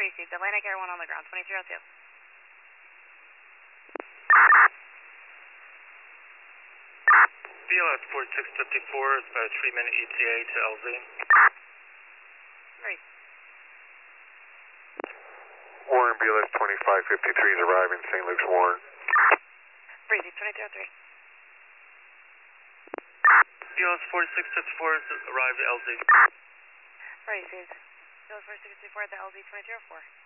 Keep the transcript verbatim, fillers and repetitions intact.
received. Atlantic Air one on the ground, twenty-three oh two. B L S forty-six fifty-four, uh, three minute E T A to L Z. Right. Warren, B L S twenty-five fifty-three is arriving, Saint Luke's Warren. Received, twenty-three oh three. B L S forty-six fifty-four has arrived at L Z. Received. B L S forty-six fifty-four at the L Z twenty-three oh four.